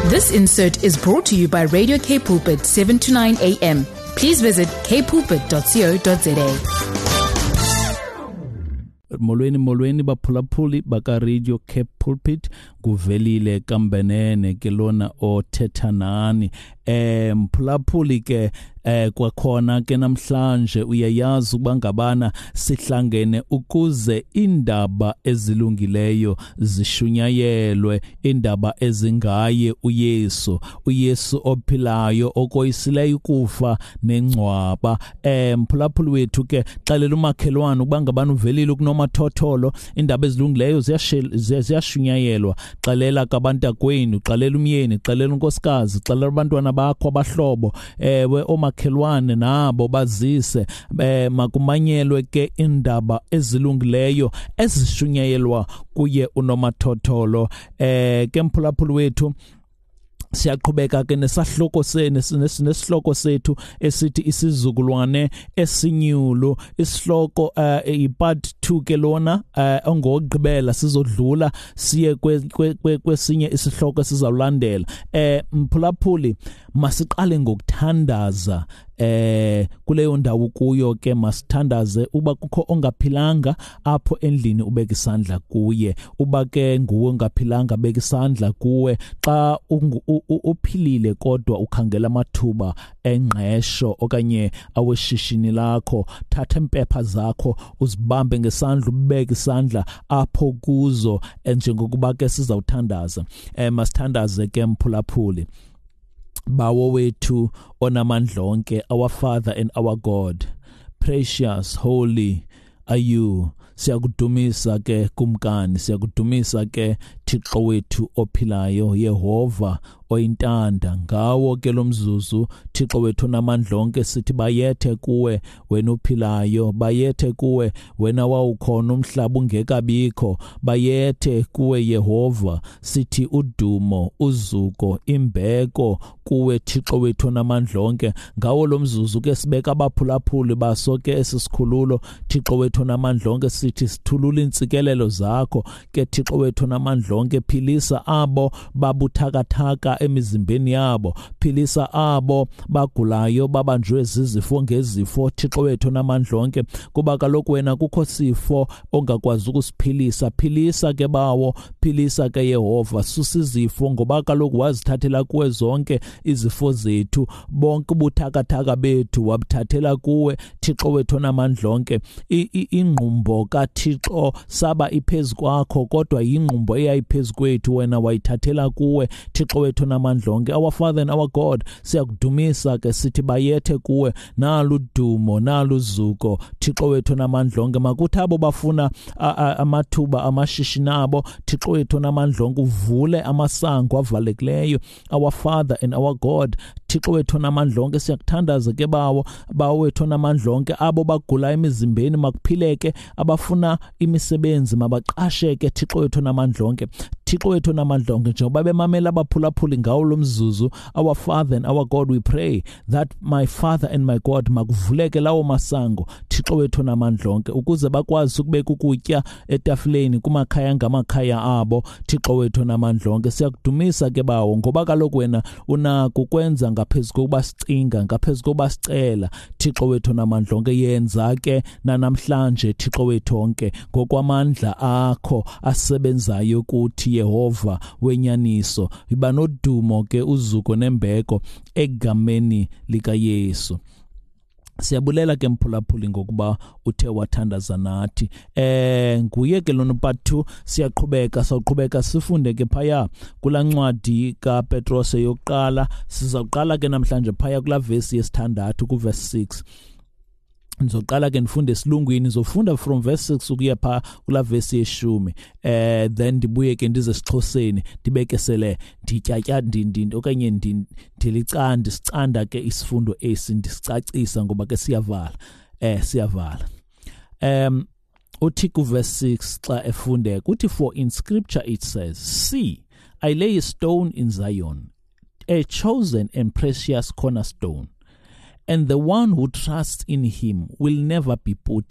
This insert is brought to you by Radio K Pulpit 7 to 9 a.m. Please visit kpulpit.co.za. Molweni baphulaphuli baka Radio K Pulpit kuvelile kambenene ke lona othetha nani mphulaphuli ke kwakhona ke namhlanje uyayazi ukuba ngabana sihlangene ukuze indaba ezilungileyo zishunyayelwe, indaba ezingaye uYesu ophilayo okoyisileyo kufa nengcwaba. Mphulaphuli wethu ke xelela umakhelwane ukuba ngabana uvelile kunomathotholo, indaba ezilungileyo ziyashunyayelwa. Xelela kabantakwenu, xelela umyeni, xelela unkosikazi, xelela abantwana bakho abahlobo, omakhelwane nabo bazise, makumanyelwe ke indaba ezilungileyo ezishunyayelwa kuye unomathotholo. Ke mphulaphuli wethu siyaqhubeka ke nesihloko sethu esithi isizukulwane esinyulu. Isihloko ipart 2 ke lona ongogqibela sizodlula siye kwesinye isihloko sizawulandela. Mphulaphuli masiqale ngokuthandaza. Kuleyo ndawo kuyo ke masithandaze uba kukho ongaphilanga apho endlini ubeka isandla kuye. Uba ke nguwe ongaphilanga beka isandla kuwe. Xa uphilile kodwa ukhangela amathuba engqesho okanye aweshishini lakho, thatha impepha zakho uzibambe ngesandla ubeke isandla apho kuzo njengokuba ke sizawuthandaza. Masithandaze ke mphulaphuli. Bawo wethu onamandla onke, our Father and our God, precious, holy are you. Siyakudumisa ke kumkani, siyakudumisa ke Thixo wethu ophilayo, Yehova oyintanda. Ngawo ke lomzuzu Thixo wethu namandla onke sithi bayethe kuwe wena ophilayo, bayethe kuwe wena wawukhona umhlaba ungekabikho, bayethe kuwe Yehova. Sithi udumo, uzuko, imbeko kuwe Thixo wethu namandla onke. Ngawo lomzuzu ke sibeka abaphulaphuli baso ke esisikhululo Thixo wethu namandla onke, sithi sithulula intsikelelo zakho ke Thixo wethu namandla onke. Philisa abo babuthakathaka emizimbeni yabo, philisa abo bagulayo babanjwe zizifo ngezifo Thixo wethu namandla onke, kuba kaloku wena kukho sifo ongakwazi ukusiphilisa. Philisa ke bawo, philisa ke Yehova, susa izifo ngoba kaloku wazithathela kuwe zonke izifo zethu, bonke ubuthakathaka bethu wabuthathela kuwe Thixo wethu namandla onke. Ingqumbo kaThixo saba iphezu kwakho kodwa ingqumbo eyayiphezu kwethu wena wayithathela kuwe Thixo wethu namandla onke. Our Father and our God, siyakudumisa ke sithi bayethe kuwe, nalu dumo nalu zuko Thixo wethu namandla onke. Makuthi abo bafuna amathuba amashishini abo Thixo wethu namandla onke, uvule amasango avalekileyo. Our Father and our God, Thixo wethu namandla onke, siyakuthandaza ke bawo wethu namandla onke. Abo bagula emizimbeni makuphileke, abafuna imisebenzi mabaqasheke Thixo wethu namandla onke. Thixo wethu namandla onke, njengoba bemamela abaphulaphuli ngawo lomzuzu, our Father and our God, we pray that my Father and my God makuvuleke lawo masango Thixo wethu namandla onke, ukuze bakwazi ukubeka ukutya etafuleni kumakhaya ngamakhaya abo Thixo wethu namandla onke. Siyakudumisa ke bawo ngoba kaloku wena unako ukwenza ngaphezu kokuba sicinga, ngaphezu kokuba sicela Thixo wethu namandla onke. Yenza ke namhlanje Thixo wethu onke ngokwamandla akho asebenzayo kuthi Yehova wenyaniso. Iba nodumo ke uzuko nembeko egameni lika Yesu. Siyabulela ke mphulaphuli ngokuba uthe wathandaza nathi. Nguye ke lona part 2 siyaqhubeka sifunde ke phaya kula ncwadi kaPetros yokuqala. Sizawuqala ke namhlanje phaya kula verse yesithandathu ku verse 6. Ngizoqala ke nifunde esilungwini, nizofunda from verse 6 ukuya pha kula verse yeshumi. Then ndibuye ke ndize siXhoseni ndibeke sele ndityatya okanye sicanda ke isifundo esi ndisicacisa ngoba ke siyavala. Uthi ku verse 6 xa efunde kuthi, for in scripture it says, see, I lay a stone in Zion, a chosen and precious cornerstone, and the one who trusts in him will never be put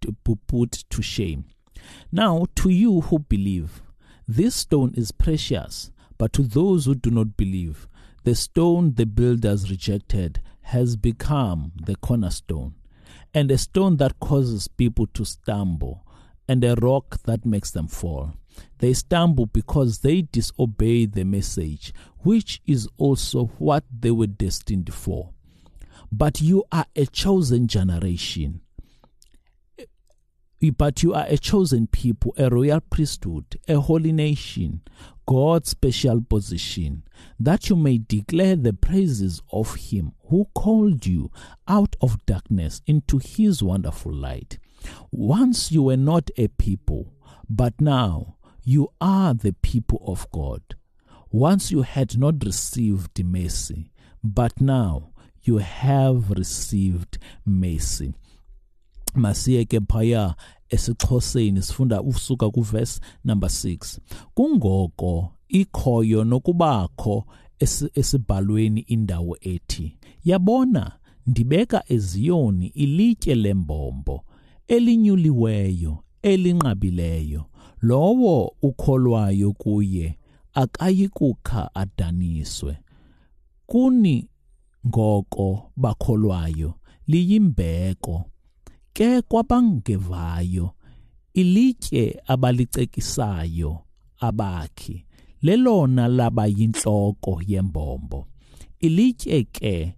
to shame. Now to you who believe, this stone is precious, But to those who do not believe, the stone the builders rejected has become the cornerstone, and a stone that causes people to stumble, and a rock that makes them fall. They stumble because they disobey the message, which is also what they were destined for. But you are a chosen generation. But you are a chosen people, a royal priesthood, a holy nation, God's special possession, that you may declare the praises of him who called you out of darkness into his wonderful light. Once you were not a people, but now you are the people of God. Once you had not received mercy, but now you have received mercy. Masiyeke phaya esiXhoseni sifunda usuka kuverse number 6. Kungoko ikhoyo nokubakho esibhalweni indawo ethi, yabona ndibeka eZiyoni ilitye lembombo elinyuliweyo elinqabileyo, lowo ukholwayo kuye akayikukha adaniswe. Kuni ngoko bakholwayo liyimbeko ke kwabangevayo, ilitye abalicekisayo abakhi lelona laba yintloko yembombo. Ilitye ke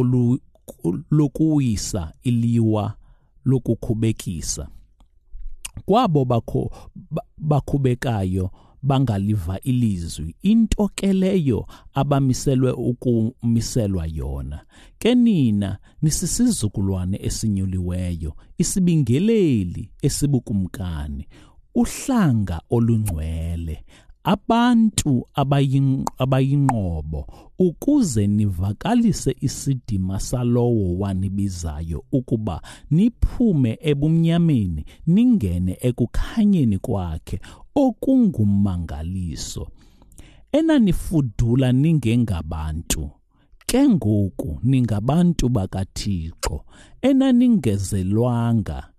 lokuyisa iliwa lokukhubekisa. Kwabo bakhubekayo bangaliva ilizwi, into ke leyo abamiselwe ukumiselwa yona. Ke nina nisisizukulwane esinyuliweyo, isibingeleli esibukumkani, uhlanga olungcwele, abantu abayinqobo, ukuze nivakalise isidima salowo wanibizayo ukuba niphume ebumnyameni ningene ekukhanyeni kwakhe okungumangaliso. Enanifudula ningengabantu, ke ngoku ningabantu bakaThixo, enaningenzelwanga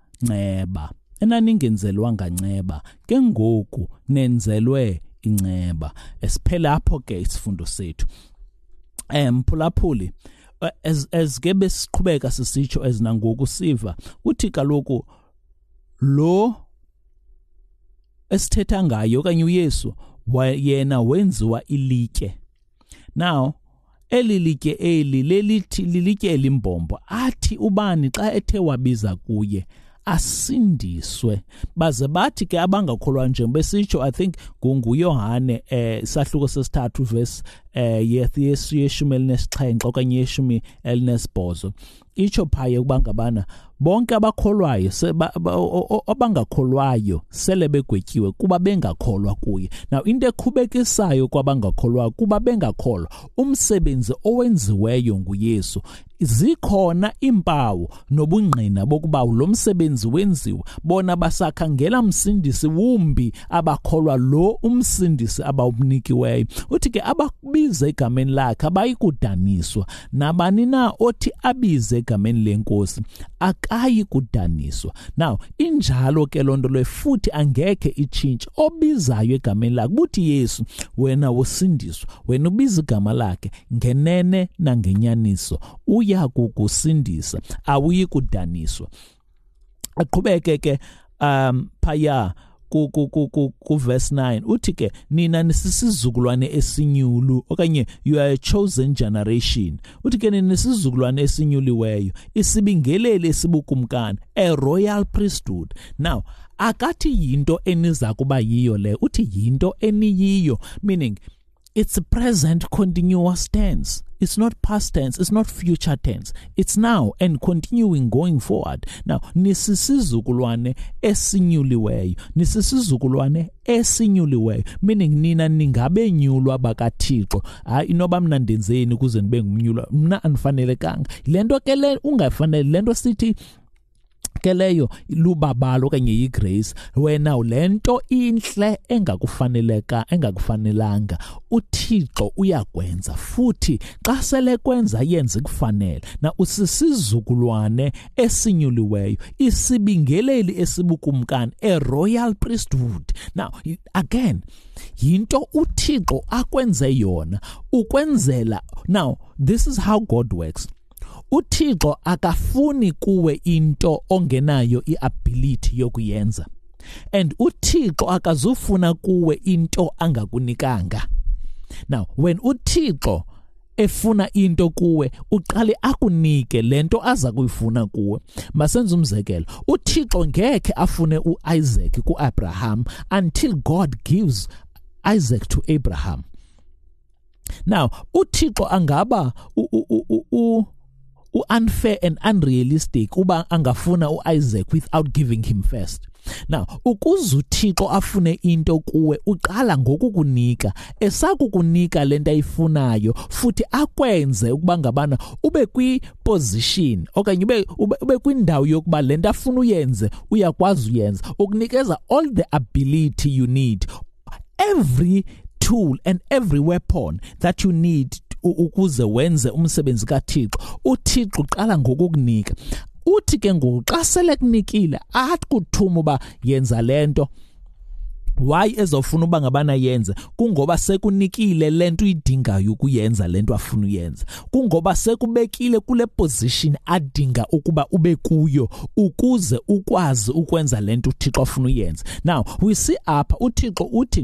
nceba, ke ngoku nenzelwe inceba. Esiphela apho ke isifundo sethu. Mphulaphuli, ke besiqhubeka sisitsho ezinangoku siva uthi kaloku lo esithetha ngayo okanye uYesu yena wenziwa ilitye. Now eli litye eli lilitye elimbombo, athi ubani xa ethe wabiza kuye asindiswe. Baze bathi ke abangakholwa njengebesitsho, I think nguYohane isahluko sesithathu verse yeshumi elinesixhenxe okanye yeshumi elinesibhozo, itsho phaya ukuba ngabana bonke abakholwayo abangakholwayo sele begwetyiwe kuba bengakholwa kuye. Now into ekhubekisayo kwabangakholwayo kuba bengakholwa umsebenzi owenziweyo nguYesu. Zikhona impawu nobungqina bokuba lo msebenzi wenziwa, bona basakhangela msindisi wumbi abakholwa lo umsindisi abawunikiweyo. Uthi ke ababize egameni lakhe abayikudaniswa, nabani na othi abize egameni lenkosi akayi kudaniswa. Now injalo ke lonto le futhi angekhe itshintshe. Obizayo egameni lakhe buthi Yesu, wena usindiswa, wena ubiza igama lakhe ngenene nangenyaniso, uya kukusindisa, awuyi kudaniswa. Aqhubeke ke phaya ku verse 9 uthi ke nina nisisizukulwane esinyulu okanye you are a chosen generation. Uthi ke nina nisisizukulwane esinyuliweyo, isibingeleli esibukumkani, a royal priesthood. Now akathi yinto eniza kuba yiyo le, uthi yinto eniyiyo, meaning it's a present continuous tense. It's not past tense, it's not future tense. It's now and continuing going forward. Now, nisisizukulwane esinyuliweyo. Nisisizukulwane esinyuliweyo. Meaning nina ningabenyulwa bakaThixo. Inoba mna ndenzeni ukuze ndibe ngumnyulwa. Mna andifanelekanga. Lento ke le ungafanele, lento sithi ke leyo lubabalo kanye yigrace. Wena lento inhle engakufanelanga uThixo uyakwenza, futhi xa sele kwenza yenze kufanele. Na usisizukulwane esinyuliweyo, isibingeleli esibukumkani, a royal priesthood. Now again, yinto uThixo akwenze yona ukwenzela. Now this is how God works. uThixo akafuni kuwe into ongenayo iability yokuyenza, and uThixo akazufuna kuwe into angakunikanga. Now when uThixo efuna into kuwe uqale akunike lento aza kuyifuna kuwe. Masenze umzekelo, uThixo ngeke afune uIsaac kuAbraham until God gives Isaac to Abraham. Now uThixo angaba unfair and unrealistic uba angafuna uIsaac without giving him first. Now ukuze uThixo afune into kuwe uqala ngokukunika, esakukunika lento ayifunayo futhi akwenze ukuba ngabana ube kwi-position okanye ube kwindawo yokuba lento afuna uyenze uyakwazi uyenza, ukunikeza all the ability you need, every tool and every weapon that you need ukuze wenze umsebenzi kaThixo. uThixo uqala ngokukunika, uthi ke ngoku xa sele kunikile athi kuthuma uba yenza lento. Why ezofuna uba ngabana yenze? Kungoba sekunikile lento uyidingayo ukuyenza lento afuna uyenza, kungoba sekubekile kule position adinga ukuba ube kuyo ukuze ukwazi ukwenza lento uThixo afuna uyenza. Now we see apha uThixo uthi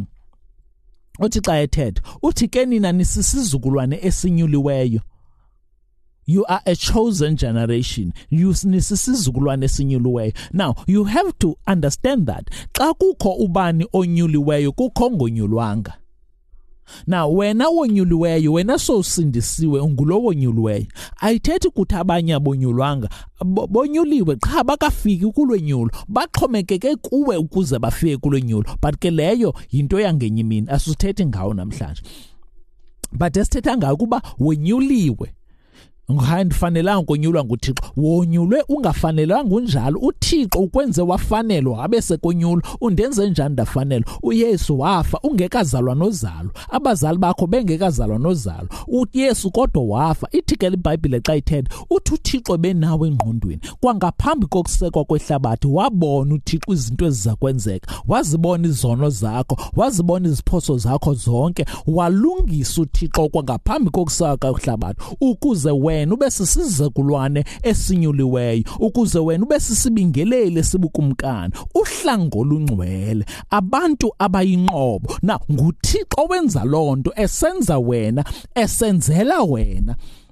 xa ethetha uthi ke nina nisisizukulwane esinyuliweyo, you are a chosen generation, nisisizukulwane esinyuliweyo. Now you have to understand that xa kukho ubani onyuliweyo kukho ngonyulwanga. Now wena wonyuliweyo, wena sowusindisiwe ungulowo nyuliweyo. Ayithethi ukuthi abanye abonyulwanga bonyuliwe cha bakafiki kulwenyulo, baxhomekeke kuwe ukuze bafike kulwenyulo, but ke leyo yinto yangenye imini asuthethi ngawo namhlanje. But esithetha ngayo kuba wonyuliwe, ungafanelanga ukonyulwa nguThixo. Wonyulwe ungafanelanga unjalo, uThixo ukwenze wafanelwa abe sekonyulwa. Undenze njani ndafanelwa? uYesu wafa ungekazalwa nozalo, abazali bakho bengekazalwa nozalo, uYesu kodwa wafa. Ithi ke iBhayibhile xa ithetha uthi uThixo benawe engqondweni kwangaphambi kokusekwa kwehlabathi, wabona uThixo izinto ezizakwenzeka, wazibona izono zakho, wazibona iziphoso zakho zonke, walungisa uThixo kwangaphambi kokusekwa kwehlabathi ukuze wena ube sisizukulwane esinyuliweyo, ukuze wena ube sisibingeleli esibukumkani, uhlango olungcwele, abantu abayinqobo. Na nguThixo wenza lonto, esenza wena, esenzela wena.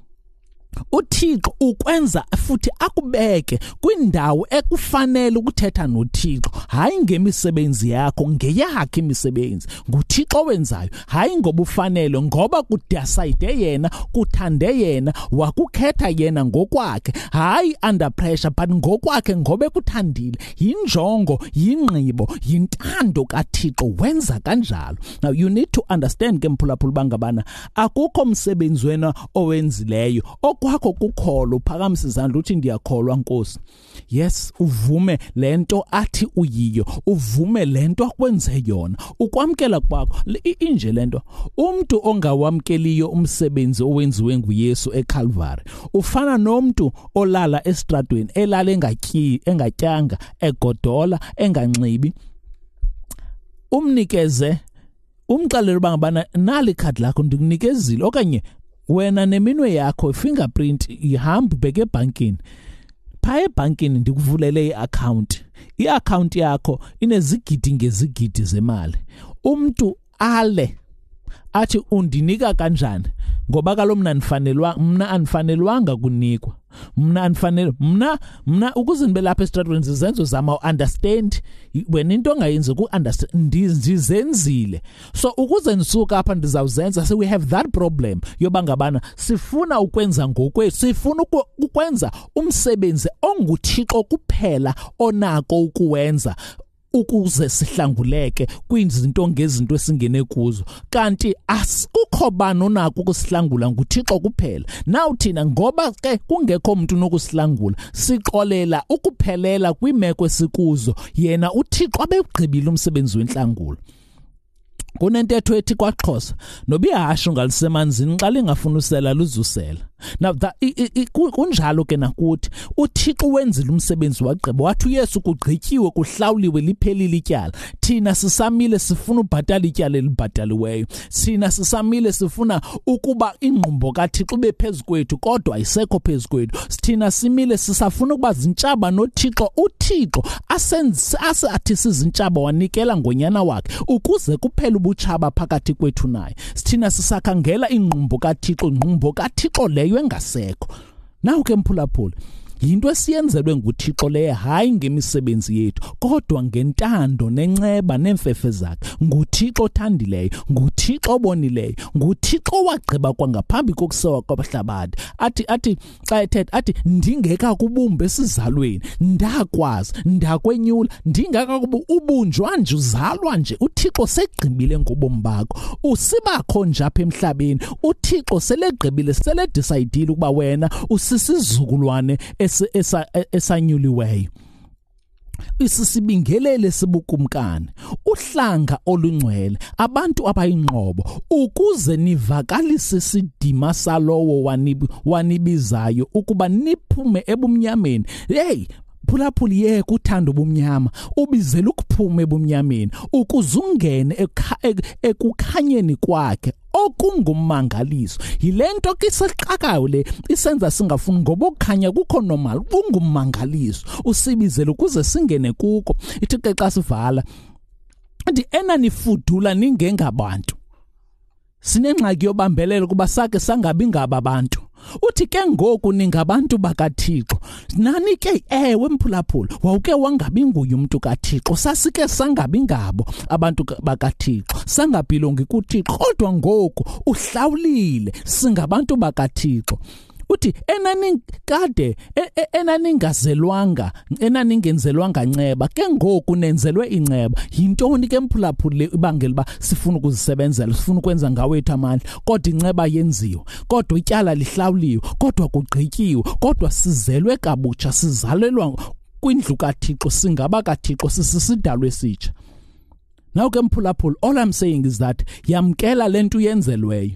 uThixo ukwenza futhi akubeke kwindawo ekufanele ukuthetha noThixo, hayi ngemisebenzi yakho, ngeyakhe imisebenzi. nguThixo wenzayo, hayi ngoba ufanele, ngoba kudecide yena, kuthande yena, wakukhetha yena ngokwakhe, hayi under pressure but ngokwakhe ngoba ekuthandile. Yinjongo, yingqibo, yintando kaThixo, wenza kanjalo. Now you need to understand ke mphulaphula bangabana akukho umsebenzi wena owenzileyo kwakho kukholo uphakamisa izandla uthi ndiyakholwa Nkosi. Yes, uvume lento athi uyiyo, uvume lento akwenze yona, ukwamkela kwakho inje lento. Umuntu ongawamkeliyo umsebenzi owenziwe nguYesu eCalvary ufana nomuntu olala estradweni, elala engatyanga, egodola, enganxibi. Umnikeze, umxelele bangabana nali ikhadi lakho ndikunikezile, okanye wena neminwe yakho fingerprint ihamba ubheke ebhankini, pha ebhankini ndikuvulele i-account yakho inezigidi ngezigidi zemali. Umuntu ale athi undinika kanjani ngoba kalo mna anifanelwanga kunikwa, mna ukuze nibe lapha estradweni zizenzo zama understand. Wena into ongayenzi ku-understand, ndizenzile, so ukuze nisuka apha ndizawuzenza. So we have that problem yoba ngabana sifuna ukwenza ngokwethu, sifuna ukwenza umsebenzi onguThixo kuphela onako ukuwenza. ukuze sihlanguleke kwizinto ngezinto esingene kuzo, kanti asikukho bani onako ukusihlangula nguThixo kuphela. Naw thina ngoba ke kungekho umuntu nokusihlangula, sixolela ukuphelela kwimeko esikuzo, yena uThixo abegqibile umsebenzi wenhlangulo. Kunentetho ethi kwaXhosa, noba ihashe ngalisemanzini xa lingafuna usela luzusela. Now kunjalo ke nakuthi uThixo wenzile umsebenzi wagqiba, wathi uYesu kugqityiwe, kuhlawuliwe, liphelile ityala. Thina sisamile sifuna ubhatala ityala elibhataliweyo. Thina sisamile sifuna ukuba ingqumbo kaThixo ibe phezu kwethu, kodwa ayisekho phezu kwethu. Thina simile sisafuna ukuba zintshaba noThixo. UThixo asathi sizintshaba wanikela ngonyana wakhe ukuze kuphele ubutshaba phakathi kwethu naye. Thina sisakhangela ingqumbo kaThixo, ingqumbo kaThixo leyo engasekho. Nawu ke mphulaphula, yinto esiyenzelwe nguThixo leyo, hayi ngemisebenzi yethu, kodwa ngentando nenceba nemfefe zakhe. nguThixo othandileyo, nguThixo obonileyo, nguThixo wagqiba kwangaphambi kokusewa kwabahlabathi. Athi xa ethetha athi, ndingeka kubumba esizalweni ndakwazi, ndakwenyula, ndingeka ubunjwa nje uzalwa nje, uThixo segqibile ngobomi bakho. Usibakho nje apha emhlabeni, uThixo selegqibile, seledicayidile ukuba wena usisizukulwane esanyuliweyo, isisibingelele sibukumkani, uhlanga olungcwele, abantu abayinqobo, ukuze nivakalise isidima salowo wanibizayo ukuba niphume ebumnyameni. Hey phulaphuli, yeke uthanda ubumnyama, ubizela ukuphuma ebumnyameni ukuze ungene ekukhanyeni kwakhe okungummangaliso. Yile nto ke isixakayo le isenza singafuni, ngoba ukukhanya kukho normal, kungummangaliso. Usibizele ukuze singene kuko. Ithi ke xa sivala, athi enanifudula ningengabantu, sinengxaki yobambelela kuba sake sangabi ngaba bantu. Uthi ke ngoku ningabantu bakaThixo. Nani ke ewe mphulaphula, wawuke wangabi nguye umuntu kaThixo, sasike sangabi ngabo abantu bakaThixo, sangabhilongi kuThixo, kodwa ngoku uhlawulile singabantu bakaThixo. Uthi enaningazelwanga, enaningenzelwanga nceba, ke ngoku nenzelwe inceba. Yintoni ke mphulaphula le ibangela uba sifuna ukuzisebenzela, sifuna ukwenza ngawethu amandla, kodwa inceba yenziwe, kodwa ityala lihlawuliwe, kodwa kugqityiwe, kodwa sizelwe kabutsha, sizalelwa kwindlu kaThixo, singaba kaThixo, sisisidalwa esitsha. Now ke mphulaphula, all I'm saying is that yamkela lento uyenzelweyo.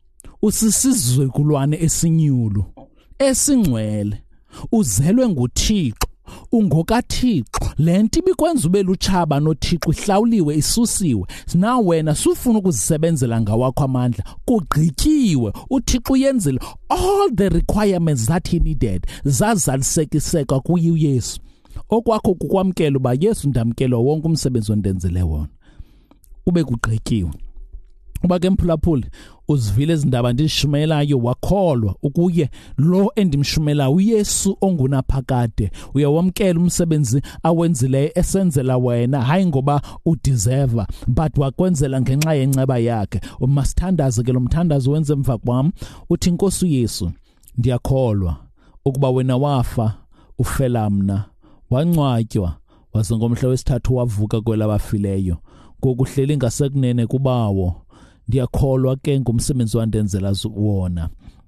Usisizukulwane esinyulu, esingcwele, uzelwe nguThixo, ungokaThixo. Le nto ibikwenza ube lutshaba noThixo ihlawuliwe, isusiwe. Now wena sufuna ukuzisebenzela ngawakho amandla, kugqityiwe. UThixo uyenzile all the requirements that he needed, zazalisekiseka kuye uYesu. Okwakho kukwamkela uba Yesu, ndamkela wonke umsebenzi ondenzele wona, ube kugqityiwe. Uba ke mphulaphuli, uzivile izindaba ndizishumelayo, wakholwa ukuye lo endimshumela uYesu ongunaphakade. Uyawamkela umsebenzi awenzileyo esenzela wena, hayi ngoba udeserve, but wakwenzela ngenxa yenceba yakhe. Umasithandaze ke lo mthandazo wenze emva kwam. Uthi, Nkosi uYesu, ndiyakholwa ukuba wena wafa ufela mna, wancwatywa, waze ngomhla wesithathu wavuka kwelabafileyo, ngokuhleli ngasekunene kubawo. Ndiyakholwa ke ngumsebenzi wandenzela wona.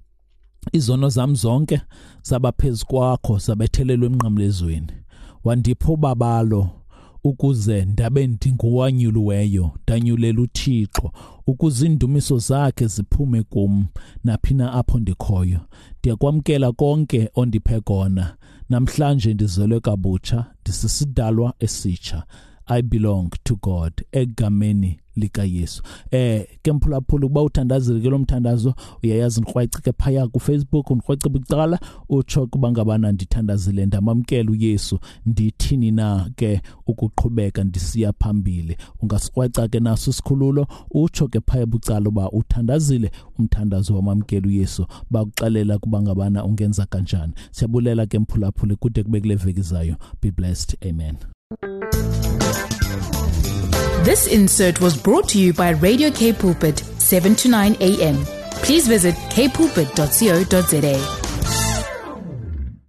Izono zam zonke zaba phezu kwakho, zabethelelwa emnqamlezweni. Wandipha ubabalo ukuze ndabe ndinguwanyuliweyo, ndanyulela uThixo, ukuze indumiso zakhe ziphume kum naphina apho ndikhoyo. Ndiyakwamkela konke ondiphe kona. Namhlanje ndizelwe kabutsha, ndisisidalwa esitsha. I belong to God, egameni likaYesu. Ke mphulaphula, ukuba uthandazile ke lo mthandazo, uyayazi ndikrwayicike phaya kuFacebook, ndikrwayicike bucala, utsho kuba ngabana ndithandazile, ndamamkela uYesu, ndithini na ke ukuqhubeka ndisiya phambili. Ungasikrwayica ke naso isikhululo, utsho ke phaya bucala uba uthandazile umthandazo wamamkela uYesu, bakuxelela kuba ngabana ungenza kanjani. Siyabulela ke mphulaphula, kude kube kule veki zayo. Be blessed. Amen. This insert was brought to you by Radio K Pulpit, 7 to 9 a.m. Please visit kpulpit.co.za.